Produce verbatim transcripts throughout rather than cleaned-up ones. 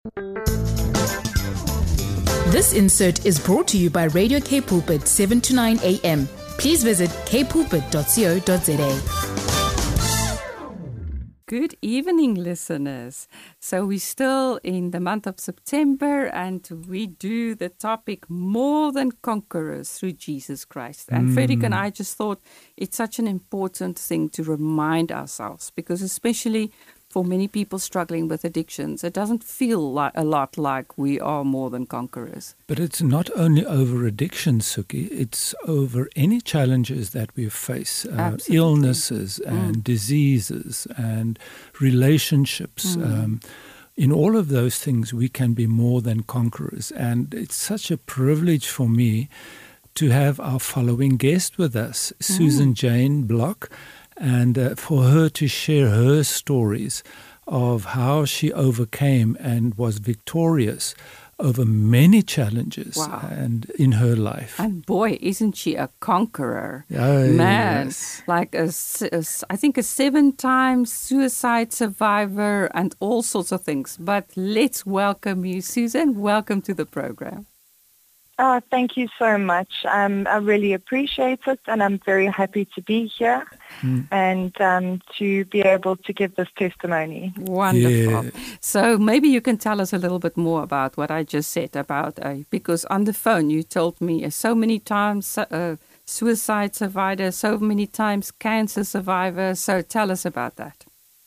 This insert is brought to you by Radio K Pulpit, seven to nine a.m. Please visit k pulpit dot co dot za. Good evening, listeners. So we're still in the month of September, and we do the topic More Than Conquerors through Jesus Christ. And mm. Frederick and I just thought it's such an important thing to remind ourselves, because especially for many people struggling with addictions, it doesn't feel like a lot like we are more than conquerors. But it's not only over addiction, Suki, it's over any challenges that we face, uh, illnesses and mm. diseases and relationships. Mm. Um, in all of those things, we can be more than conquerors. And it's such a privilege for me to have our following guest with us, mm. Susan Jane Block, and uh, for her to share her stories of how she overcame and was victorious over many challenges wow. and in her life. And boy, isn't she a conqueror. Oh, Man, yes. like a, a, I think a seven-time suicide survivor and all sorts of things. But let's welcome you, Susan. Welcome to the program. Oh, thank you so much. Um, I really appreciate it, and I'm very happy to be here mm. and um, to be able to give this testimony. Wonderful. Yeah. So maybe you can tell us a little bit more about what I just said about, uh, because on the phone you told me uh, so many times uh, suicide survivor, so many times cancer survivor. So tell us about that.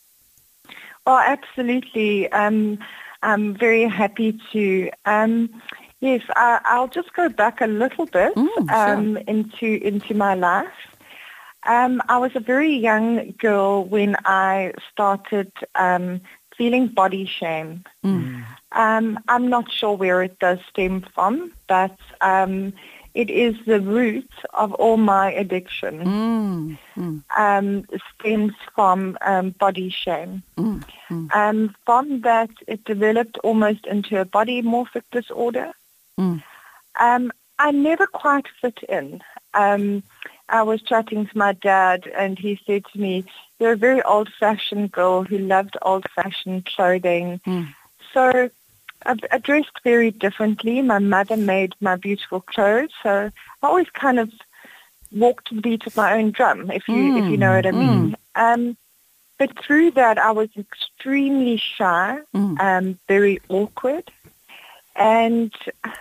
Oh, absolutely. Um, I'm very happy to... Um, Yes, uh, I'll just go back a little bit mm, um, sure. into into my life. Um, I was a very young girl when I started um, feeling body shame. Mm. Um, I'm not sure where it does stem from, but um, it is the root of all my addiction. Mm. Mm. Um, stems from um, body shame. Mm. Mm. Um, from that, it developed almost into a body morphic disorder. Mm. Um, I never quite fit in. Um, I was chatting to my dad, and he said to me, "You're a very old-fashioned girl who loved old-fashioned clothing." Mm. So I, I dressed very differently. My mother made my beautiful clothes, so I always kind of walked to the beat of my own drum, if you mm. if you know what I mean. Mm. Um, but through that, I was extremely shy, mm. um, very awkward. And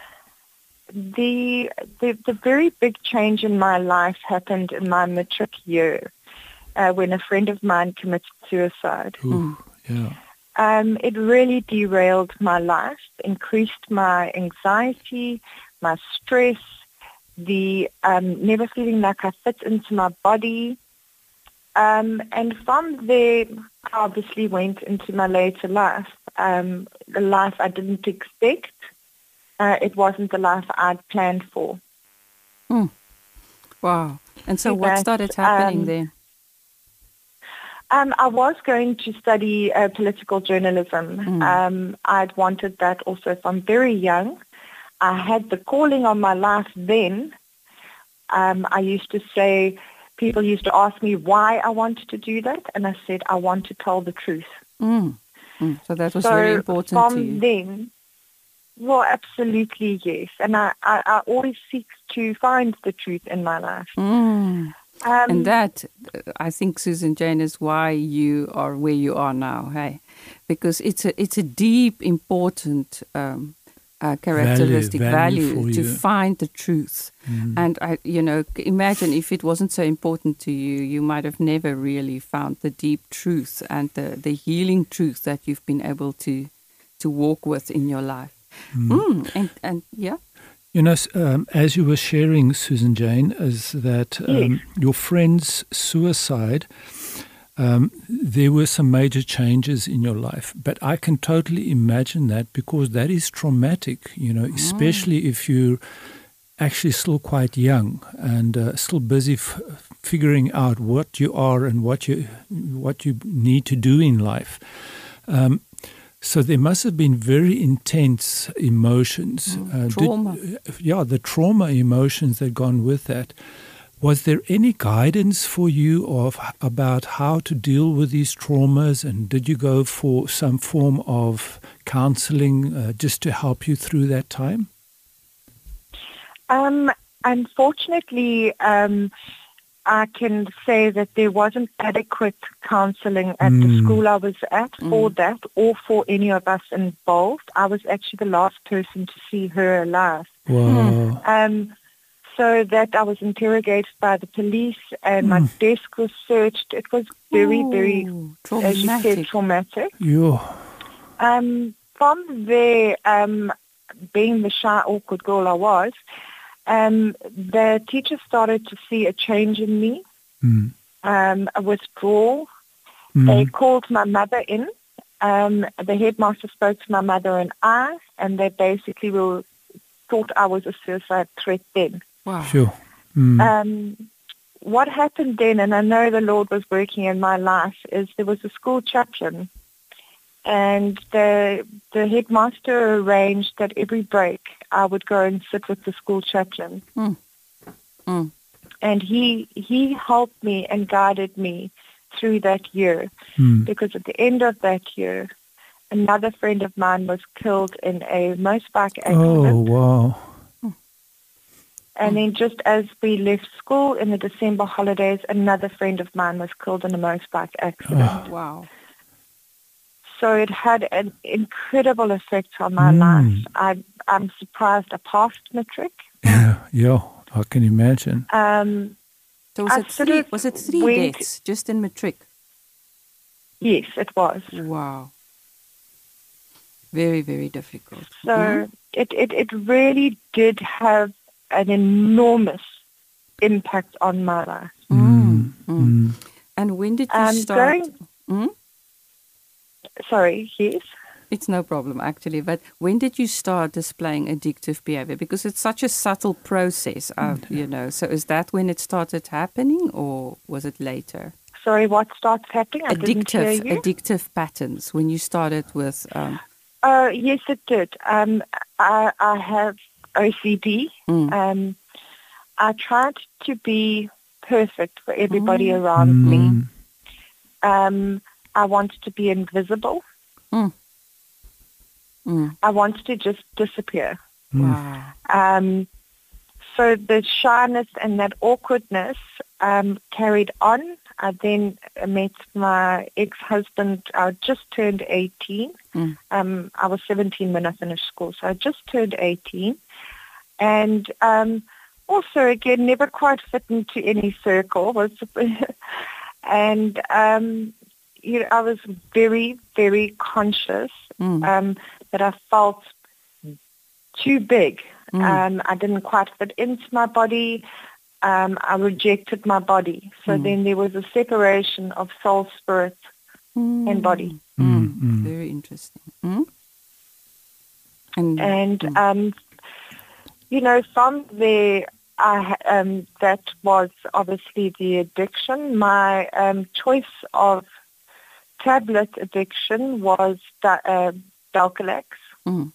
the, the the very big change in my life happened in my matric year uh, when a friend of mine committed suicide. Ooh, yeah. Um, it really derailed my life, increased my anxiety, my stress, the um, never feeling like I fit into my body. Um, and from there, I obviously went into my later life, um, the life I didn't expect. Uh, it wasn't the life I'd planned for. Hmm. Wow. And so what started happening um, then? Um, I was going to study uh, political journalism. Mm. Um, I'd wanted that also from very young. I had the calling on my life then. Um, I used to say, people used to ask me why I wanted to do that, and I said, I want to tell the truth. Mm. Mm. So that was so very important from to you. Then, well, absolutely, yes. And I, I, I always seek to find the truth in my life. Mm. Um, and that, I think, Susan Jane, is why you are where you are now, hey? Because it's a, it's a deep, important um, uh, characteristic value, value, value to you. find the truth. Mm. And, I, you know, imagine if it wasn't so important to you, you might have never really found the deep truth and the, the healing truth that you've been able to, to walk with in your life. Mm. Mm. And, and, yeah. You know, um, as you were sharing, Susan Jane, is that um, yes. your friend's suicide, um, there were some major changes in your life. But I can totally imagine that, because that is traumatic, you know, especially mm. if you're actually still quite young and uh, still busy f- figuring out what you are and what you what you need to do in life. Um, So there must have been very intense emotions. Mm, uh, trauma. Did, yeah, the trauma emotions that gone with that. Was there any guidance for you of about how to deal with these traumas, and did you go for some form of counseling uh, just to help you through that time? Um, unfortunately, um, I can say that there wasn't adequate counseling at mm. the school I was at mm. for that or for any of us involved. I was actually the last person to see her alive. Wow. Um, so that I was interrogated by the police and mm. my desk was searched. It was very, Ooh, very, traumatic. as you said, traumatic. Yeah. Um, from there, um, being the shy, awkward girl I was, um, the teacher started to see a change in me, mm. um, a withdrawal. Mm. They called my mother in. Um, the headmaster spoke to my mother and I, and they basically were, thought I was a suicide threat then. Wow. Sure. Mm. Um, what happened then, and I know the Lord was working in my life, is there was a school chaplain, and the the headmaster arranged that every break I would go and sit with the school chaplain. Mm. Mm. And he he helped me and guided me through that year, mm. because at the end of that year, another friend of mine was killed in a motorbike accident. Oh, wow. And then just as we left school in the December holidays, another friend of mine was killed in a motorbike accident. Oh, wow. So it had an incredible effect on my mm. life. I, I'm surprised I passed matric. Yeah, yeah, I can imagine. Um, so was, it three, was it three went, deaths just in matric? Yes, it was. Wow. Very, very difficult. So mm. it, it, it really did have an enormous impact on my life. Mm. Mm. And when did you um, start? Going, mm? Sorry, yes? It's no problem, actually. But when did you start displaying addictive behavior? Because it's such a subtle process, uh, you know. So is that when it started happening, or was it later? Sorry, what starts happening? I addictive, didn't hear you. Addictive patterns, when you started with... Um, uh, yes, it did. Um, I, I have O C D. Mm. Um, I tried to be perfect for everybody mm. around mm. me. Um, I wanted to be invisible. Mm. Mm. I wanted to just disappear. Wow. Um, so the shyness and that awkwardness um, carried on. I then met my ex-husband. I just turned eighteen. Mm. Um, I was seventeen when I finished school, so I just turned eighteen. And um, also, again, never quite fit into any circle. Was and um, you know, I was very, very conscious mm. um, that I felt too big. Mm. Um, I didn't quite fit into my body. Um, I rejected my body. So mm. then there was a separation of soul, spirit, mm. and body. Mm. Mm. Very interesting. Mm. And, and mm. um, you know, from there, I, um, that was obviously the addiction. My um, choice of tablet addiction was da- uh, Dalcolax. Mm.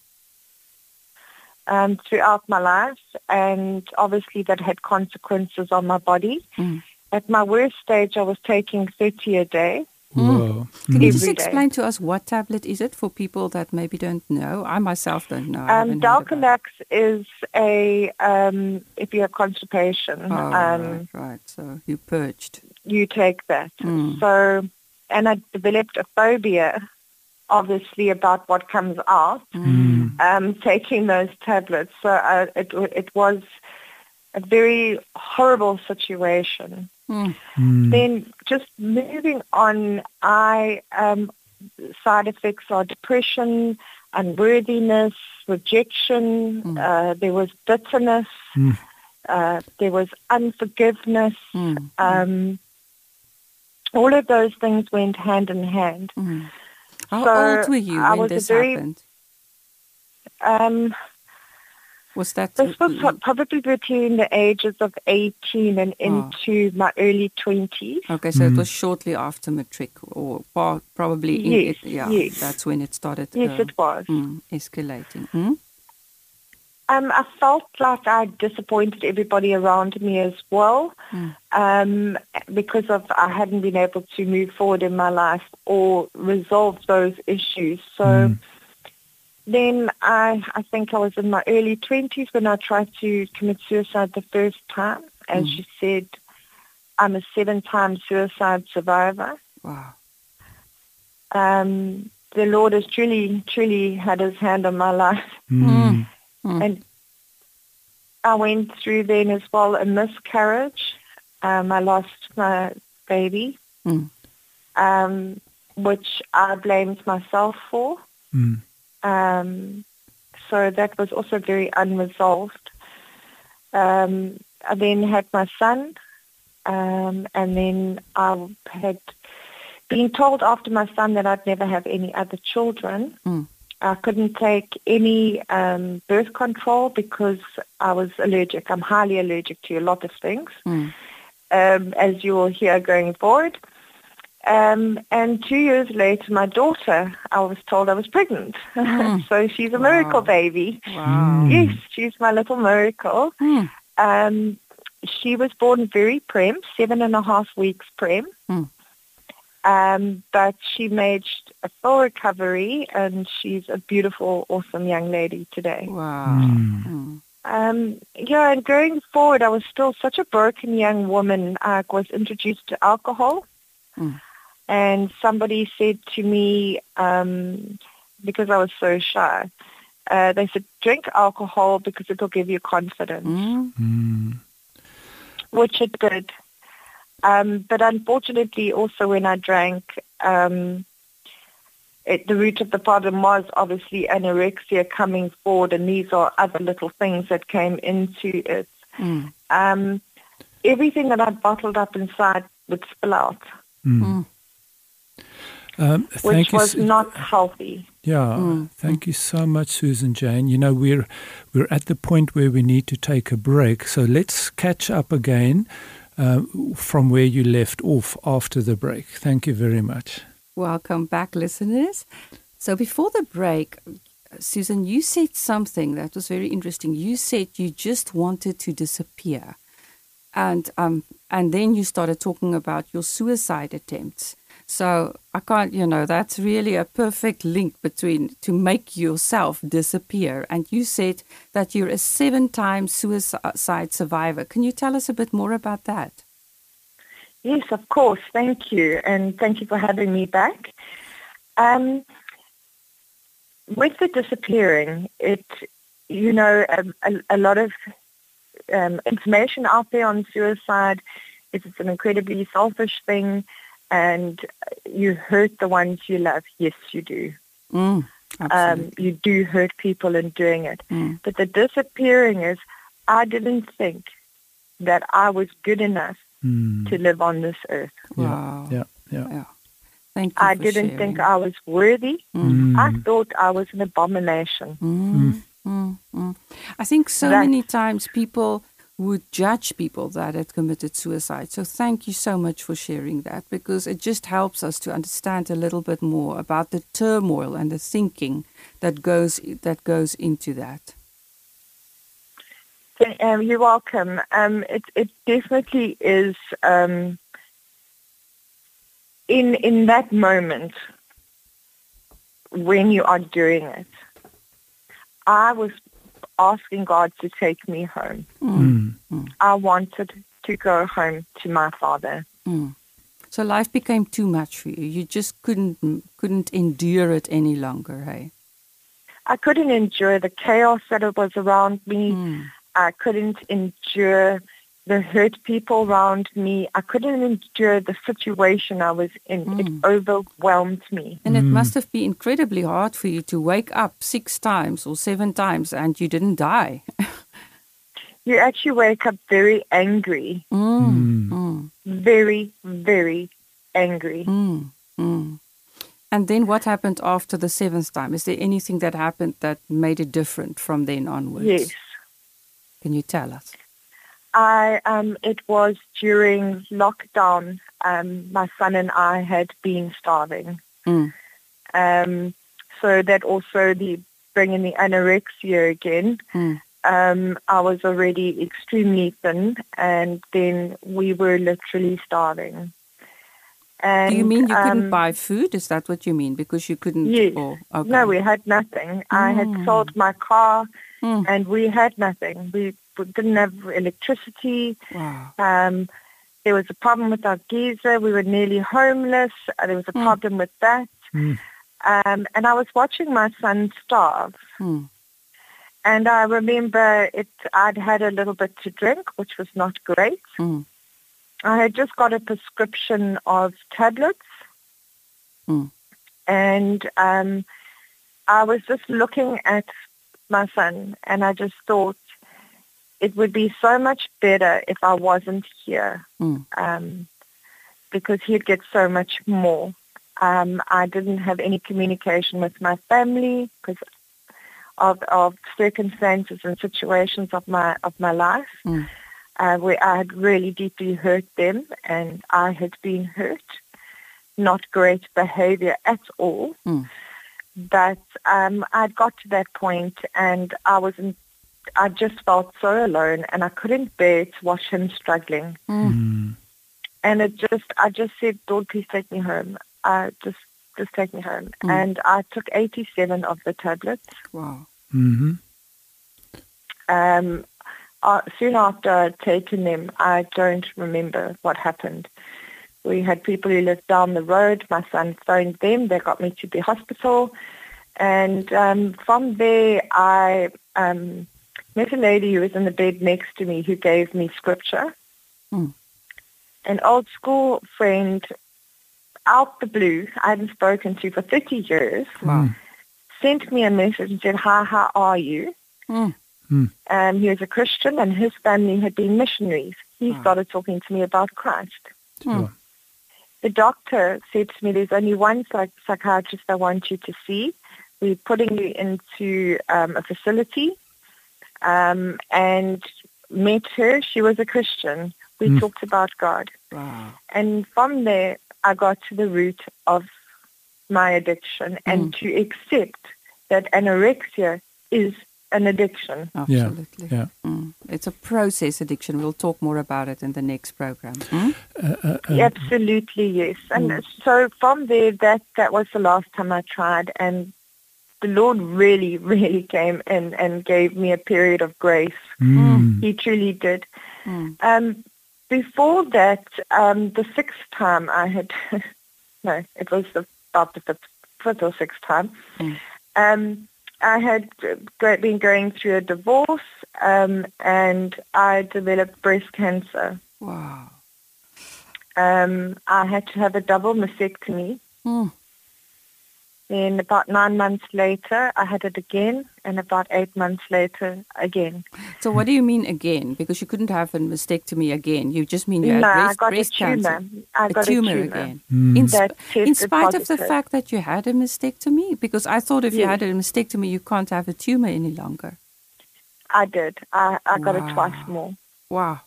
Um, throughout my life, and obviously that had consequences on my body. Mm. At my worst stage, I was taking thirty a day. Whoa. Can you Mm. just explain to us what tablet is it for people that maybe don't know? I myself don't know. Um, Dalcolax is a, um, if you have constipation, oh, um, right, right. So you purged. You take that. Mm. So, and I developed a phobia, obviously, about what comes out, mm. um, taking those tablets. So uh, it it was a very horrible situation. Mm. Mm. Then just moving on, I um, side effects are depression, unworthiness, rejection. Mm. Uh, there was bitterness. Mm. Uh, there was unforgiveness. Mm. Um, all of those things went hand in hand. Mm. How so old were you I when was this very, happened? Um, was that this was pro- probably between the ages of eighteen and into oh. my early twenties. Okay, so mm. it was shortly after matric, or par- probably in yes, it, yeah, yes. that's when it started. Yes, uh, it was mm, escalating. Mm? Um, I felt like I disappointed everybody around me as well, mm. um, because of I hadn't been able to move forward in my life or resolve those issues. So mm. then I, I think I was in my early twenties when I tried to commit suicide the first time. As mm. you said, I'm a seven-time suicide survivor. Wow. Um, the Lord has truly, truly had his hand on my life. Mm. Mm. And I went through then as well a miscarriage. Um, I lost my baby, mm. um, which I blamed myself for. Mm. Um, so that was also very unresolved. Um, I then had my son, um, and then I had been told after my son that I'd never have any other children. Mm. I couldn't take any um, birth control because I was allergic. I'm highly allergic to a lot of things, mm. um, as you will hear going forward. Um, and two years later, my daughter, I was told I was pregnant. Mm. So she's a wow. miracle baby. Wow. Yes, she's my little miracle. Mm. Um, she was born very prem, seven and a half weeks prem. Mm. Um, but she made a full recovery, and she's a beautiful, awesome young lady today. Wow. Mm. Um, yeah, and going forward, I was still such a broken young woman. I was introduced to alcohol, mm. and somebody said to me, um, because I was so shy, uh, they said, drink alcohol because it will give you confidence, Mm. Mm. which it did. Um, but unfortunately, also when I drank, um, it, the root of the problem was obviously anorexia coming forward, and these are other little things that came into it. Mm. Um, everything that I bottled up inside would spill out, Mm. Mm. Um, thank which you, was Su- not healthy. Yeah, Mm. thank you so much, Susan Jane. You know, we're we're at the point where we need to take a break, so let's catch up again uh, from where you left off after the break. Thank you very much. Welcome back, listeners. So before the break, Susan, you said something that was very interesting. You said you just wanted to disappear. And um, and then you started talking about your suicide attempts. So I can't, you know, that's really a perfect link between to make yourself disappear. And you said that you're a seven-time suicide survivor. Can you tell us a bit more about that? Yes, of course. Thank you. And thank you for having me back. Um, with the disappearing, it, you know, a, a, a lot of um, information out there on suicide is it's an incredibly selfish thing, and you hurt the ones you love. Yes, you do. Mm, um, you do hurt people in doing it. Mm. But the disappearing is, I didn't think that I was good enough Mm. to live on this earth. Wow. Yeah, yeah. yeah. Thank you I for didn't sharing. think I was worthy. Mm. I thought I was an abomination. Mm, mm, mm. I think so That- many times people would judge people that had committed suicide. So thank you so much for sharing that, because it just helps us to understand a little bit more about the turmoil and the thinking that goes that goes into that. Um, you're welcome. Um, it, it definitely is. Um, in in that moment when you are doing it, I was asking God to take me home. Mm. Mm. I wanted to go home to my Father. Mm. So life became too much for you. You just couldn't couldn't endure it any longer, hey? I couldn't endure the chaos that was around me. Mm. I couldn't endure the hurt people around me. I couldn't endure the situation I was in. Mm. It overwhelmed me. And it Mm. must have been incredibly hard for you to wake up six times or seven times and you didn't die. You actually wake up very angry, Mm. Mm. very, very angry. Mm. Mm. And then what happened after the seventh time? Is there anything that happened that made it different from then onwards? Yes. Can you tell us? I um, it was during lockdown. Um, my son and I had been starving. Mm. Um, so that also the bringing the anorexia again. Mm. um, I was already extremely thin, and then we were literally starving. And, Do you mean you couldn't um, buy food? Is that what you mean? Because you couldn't? Yes. Or, okay. No, we had nothing. I had sold my car, Mm. and we had nothing. We didn't have electricity. Wow. Um, there was a problem with our geyser. We were nearly homeless. Uh, There was a Mm. problem with that. Mm. Um, and I was watching my son starve. Mm. And I remember it. I'd had a little bit to drink, which was not great. Mm. I had just got a prescription of tablets. Mm. And um, I was just looking at my son, and I just thought it would be so much better if I wasn't here, Mm. um, because he'd get so much more. Um, I didn't have any communication with my family because of, of circumstances and situations of my of my life, Mm. uh, where I had really deeply hurt them, and I had been hurt. Not great behavior at all. Mm. But um, I'd got to that point, and I wasn't. I just felt so alone, and I couldn't bear to watch him struggling. Mm. Mm. And it just, I just said, "Lord, please take me home. Uh, just, just take me home." Mm. And I took eighty-seven of the tablets. Wow. Mm-hmm. Um, uh, soon after I'd taken them, I don't remember what happened. We had people who lived down the road. My son phoned them. They got me to the hospital. And um, from there, I um, met a lady who was in the bed next to me who gave me scripture. Mm. An old school friend, out the blue, I hadn't spoken to for thirty years, Wow. sent me a message and said, "Hi, how are you?" Mm. Mm. Um, he was a Christian, and his family had been missionaries. He Wow. started talking to me about Christ. Sure. The doctor said to me, "There's only one psych- psychiatrist I want you to see. We're putting you into um, a facility." Um, and met her. She was a Christian. We Mm. talked about God. Wow. And from there, I got to the root of my addiction and to accept that anorexia is an addiction. Absolutely. Yeah. Mm. It's a process addiction. We'll talk more about it in the next program. Mm? Uh, uh, uh, Absolutely, yes. And so from there, that, that was the last time I tried. And the Lord really, really came in and gave me a period of grace. mm. He truly did. Mm. Um, before that, um, the sixth time I had, no, it was the, about the fifth, fifth or sixth time, Mm. um, I had go- been going through a divorce, um, and I developed breast cancer. Wow. Um, I had to have a double mastectomy. Mm. Then about nine months later, I had it again, and about eight months later, again. So what do you mean again? Because you couldn't have a mastectomy again. You just mean you had No, I breast, got breast a tumor. cancer. I a got tumor, a tumor again. Mm. In, that sp- in tested spite of the positive. fact that you had a mastectomy? Because I thought if you Yes. had a mastectomy, you can't have a tumor any longer. I did. I, I got Wow. it twice more. Wow.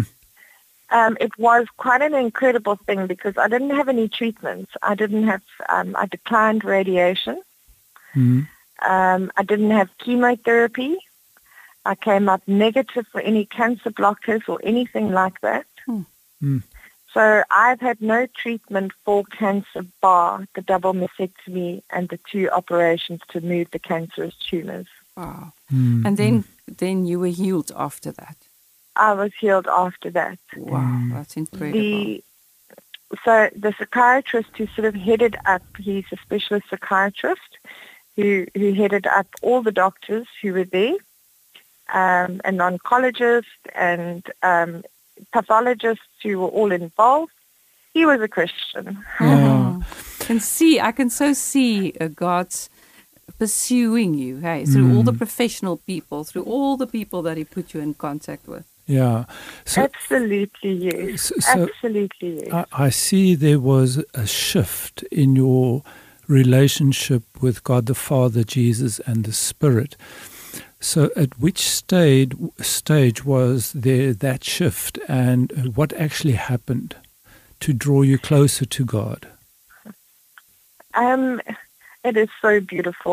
Um, it was quite an incredible thing because I didn't have any treatments. I didn't have, um, I declined radiation. Mm. Um, I didn't have chemotherapy. I came up negative for any cancer blockers or anything like that. Hmm. Mm. So I've had no treatment for cancer bar the double mastectomy and the two operations to move the cancerous tumors. Wow. Mm. And then, then you were healed after that. I was healed after that. Wow. That's incredible. The so the psychiatrist who sort of headed up, he's a specialist psychiatrist who who headed up all the doctors who were there, um, an oncologist and um, pathologists who were all involved. He was a Christian. Yeah. Can see, I can so see uh, God's pursuing you, hey, through all the professional people, through all the people that He put you in contact with. Yeah. So Absolutely, yes. so- so Absolutely, yes. I, I see there was a shift in your relationship with God the Father, Jesus, and the Spirit. So at which stage, stage was there that shift, and what actually happened to draw you closer to God? Um, it is so beautiful.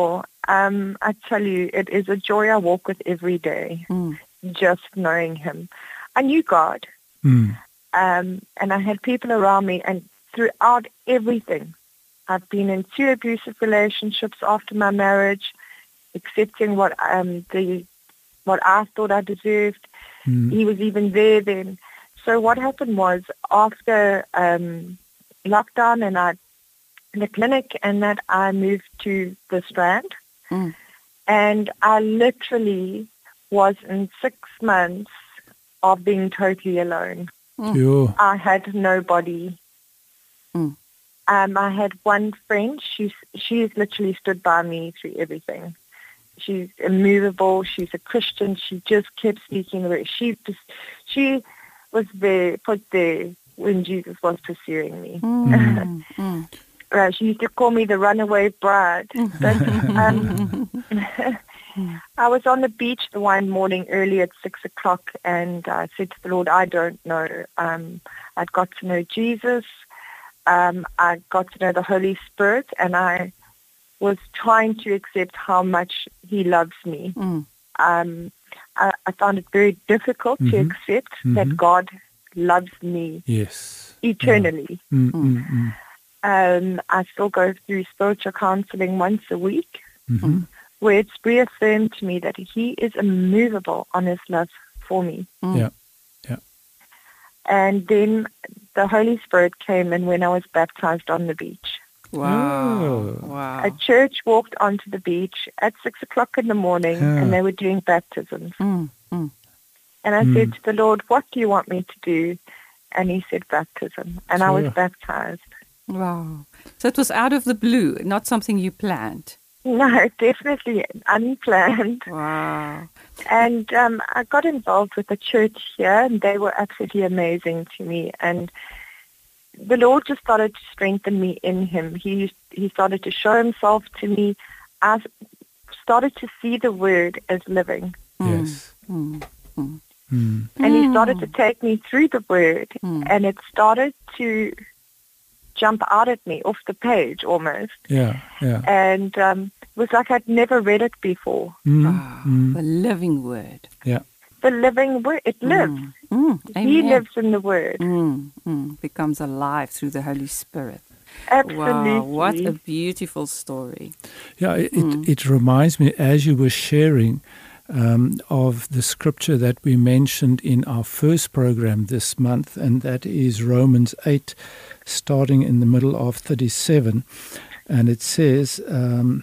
um, I tell you, it is a joy I walk with every day, Mm. just knowing him. I knew God, Mm. um, and I had people around me, and throughout everything, I've been in two abusive relationships after my marriage, accepting what um, the what I thought I deserved. Mm. He was even there then. So what happened was, after um, lockdown and I in the clinic, and that I moved to the Strand, Mm. and I literally was in six months of being totally alone. Sure. I had nobody. Mm. Um, I had one friend. She's she's literally stood by me through everything. She's immovable. She's a Christian. She just kept speaking the word. She just she was there, put there when Jesus was pursuing me. Mm. Mm. Uh, she used to call me the runaway bride. But, um, I was on the beach the one morning early at six o'clock, and I said to the Lord, I don't know. Um, I'd got to know Jesus. Um, I got to know the Holy Spirit, and I was trying to accept how much He loves me. Mm. Um, I, I found it very difficult Mhm. to accept Mhm. that God loves me Yes. eternally. Mm, mm, mm. Um, I still go through spiritual counseling once a week, Mhm. where it's reaffirmed to me that He is immovable on His love for me. Mm. Yeah. Yeah. And then the Holy Spirit came in when I was baptized on the beach. Wow. Oh. Wow. A church walked onto the beach at six o'clock in the morning, Yeah. and they were doing baptisms. Mm. Mm. And I Mm. said to the Lord, what do you want me to do? And He said baptism. And I was Sure. baptized. Wow. So it was out of the blue, not something you planned. No, definitely unplanned. Wow. And um, I got involved with the church here, and they were absolutely amazing to me. And the Lord just started to strengthen me in Him. He He started to show Himself to me. I started to see the Word as living. Yes. Mm. Mm. Mm. And He started to take me through the Word, Mm. and it started to jump out at me off the page almost. Yeah. Yeah. And um, it was like I'd never read it before. Mm. Wow. Mm. The living word. Yeah. The living Word, it lives. Mm. Mm. He Amen. lives in the Word. Mm. Mm. Becomes alive through the Holy Spirit. Absolutely. Wow. What a beautiful story. Yeah, it, Mm. it, it reminds me, as you were sharing, um, of the scripture that we mentioned in our first program this month, and that is Romans eight, starting in the middle of thirty-seven. And it says, um,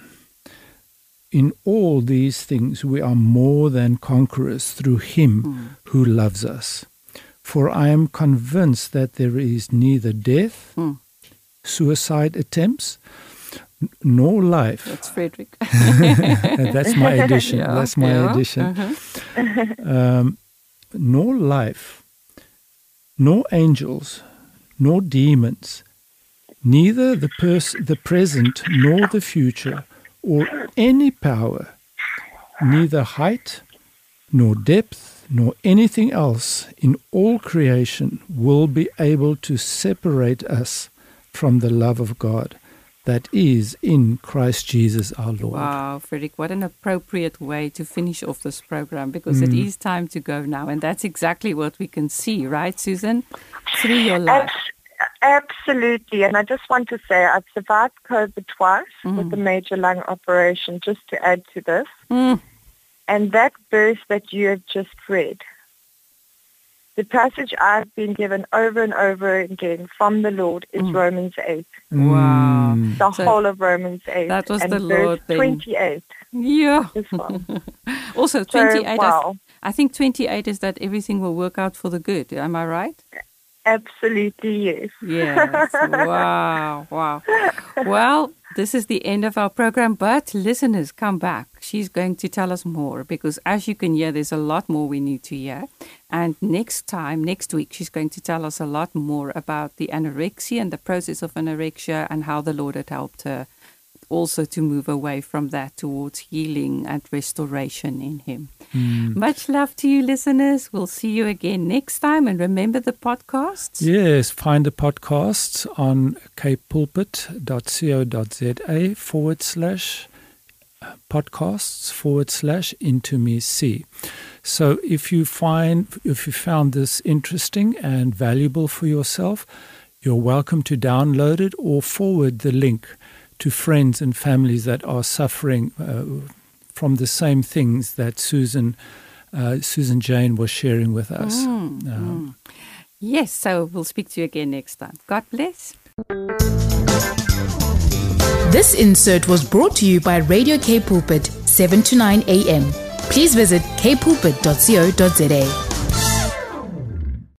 in all these things we are more than conquerors through Him Mm. who loves us. For I am convinced that there is neither death, Mm. suicide attempts, n- nor life. That's Frederick. And that's my addition. Yeah, That's my yeah. addition. Uh-huh. Um, nor life, nor angels, nor demons, neither the pers- the present nor the future, or any power, neither height, nor depth, nor anything else in all creation will be able to separate us from the love of God that is in Christ Jesus our Lord. Wow, Frederick, what an appropriate way to finish off this program, because it is time to go now. And that's exactly what we can see, right, Susan? Through your life. Abs- absolutely. And I just want to say I've survived COVID twice Mm. with a major lung operation, just to add to this. Mm. And that verse that you have just read, the passage I've been given over and over again from the Lord is Mm. Romans eight, Wow. Mm. the So whole of Romans eight. that was and the verse Lord then. twenty-eight Yeah. as well. Also, So, twenty-eight, I, wow, I think twenty-eight is that everything will work out for the good. Am I right? absolutely yes. Yes. Wow. Wow. Well, this is the end of our program, but listeners, come back. She's going to tell us more, because as you can hear, there's a lot more we need to hear. And next time, next week, she's going to tell us a lot more about the anorexia and the process of anorexia and how the Lord had helped her also to move away from that towards healing and restoration in Him. Mm. Much love to you, listeners. We'll see you again next time. And remember the podcasts? Yes, find the podcasts on capepulpit.co.za forward slash podcasts forward slash into me see. So if you find if you found this interesting and valuable for yourself, you're welcome to download it or forward the link to friends and families that are suffering uh, from the same things that Susan uh, Susan Jane was sharing with us. Mm, um, mm. Yes, so we'll speak to you again next time. God bless. This insert was brought to you by Radio K Pulpit, seven to nine a.m. Please visit k pulpit dot co dot za.